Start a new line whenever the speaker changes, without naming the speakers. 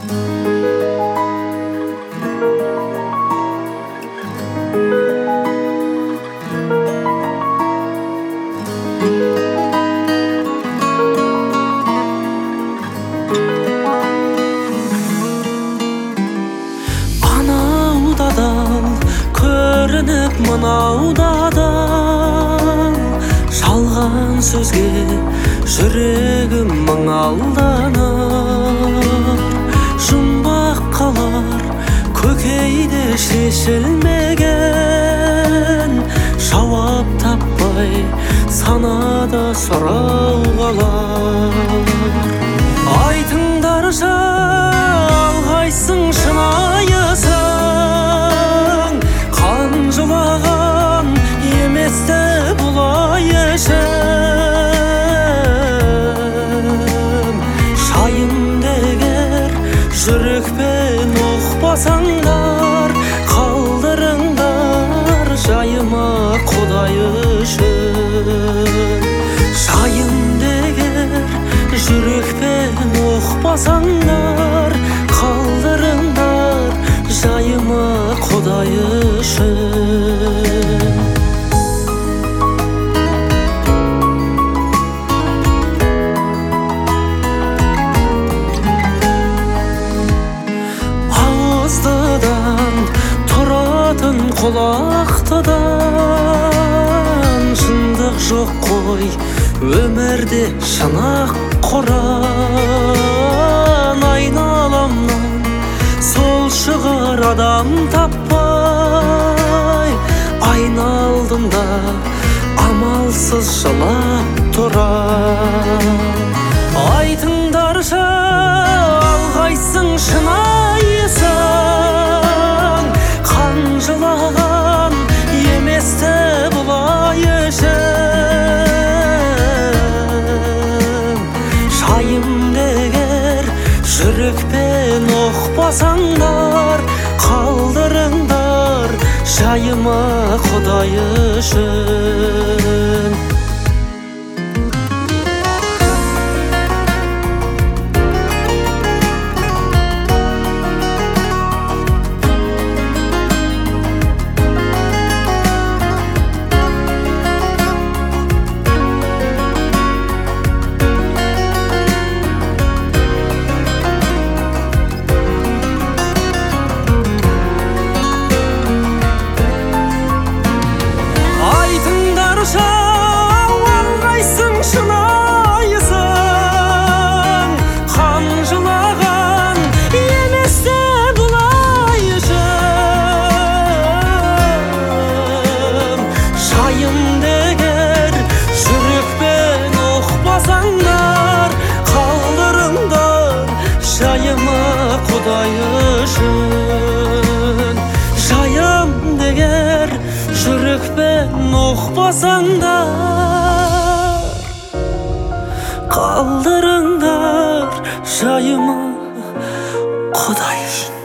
Анауда дал көрініп мынауда дал, жалған сөзге жүрегім мың алданыр. Жұмбақ қалар көкейде шешілмеген, жауап таппай санада сұрау қалар. Айтыңдаршы, алғайсың шынайысың, қан жылаған еместі бұлай ішім. Шайымды егер жүрекпен ұқпасаңдар, қалдырыңдар жайыма Құдай үшін. Шайымды егер жүрекпен ұқпасаңдар, қалдырыңдар жайыма Құдай үшін. Ауыздыдан тұратын құлақтыдан, шындық жоқ қой өмірде шынақ құран. Айналамнан сол шығар адам таппай, айналдым да амалсыз жылап тұрам. Айтыңдаршы, алғайсың шынайысың, қан жылаған еместі бұлай ішім. Шайымды егер жүрекпен ұқпасаңдар, қалдырыңдар жайыма Құдай үшін. Алғайсың шынайысың, қан жылаған еместі бұлай ішім. Шайымды егер жүрекпен ұқпасаңдар, қалдырыңдар жайыма Құдай үшін. Жайымды егер жүрекпен ұқпасаңдар, қалдырыңдар жайыма Құдай үшін.